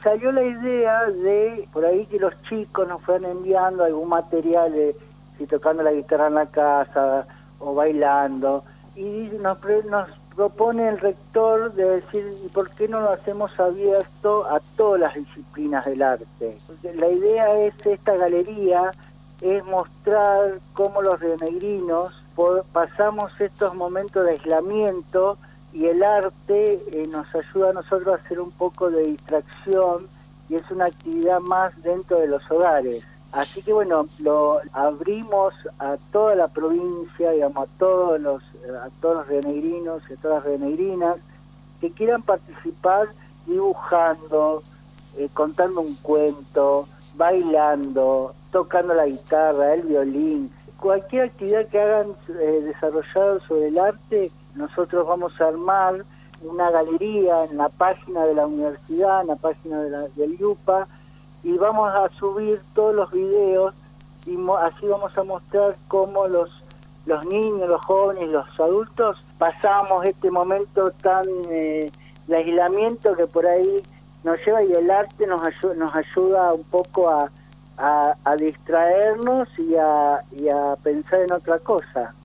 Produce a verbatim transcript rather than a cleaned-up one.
salió la idea de, por ahí que los chicos nos fueran enviando algún material, de, si tocando la guitarra en la casa o bailando, y nos, nos propone el rector de decir, ¿y por qué no lo hacemos abierto a todas las disciplinas del arte? La idea es, esta galería, es mostrar cómo los rionegrinos por, pasamos estos momentos de aislamiento, y el arte eh, nos ayuda a nosotros a hacer un poco de distracción, y es una actividad más dentro de los hogares. Así que bueno, lo abrimos a toda la provincia, digamos, a todos los a todos los rionegrinos y a todas las rionegrinas que quieran participar dibujando, eh, contando un cuento, bailando, tocando la guitarra, el violín, cualquier actividad que hagan eh, desarrollada sobre el arte. Nosotros vamos a armar una galería en la página de la universidad, en la página de la, del IUPA, y vamos a subir todos los videos, y así vamos a mostrar cómo los, los niños, los jóvenes, los adultos pasamos este momento tan eh, de aislamiento que por ahí nos lleva, y el arte nos, ayu nos ayuda un poco a, a, a distraernos y a, y a pensar en otra cosa.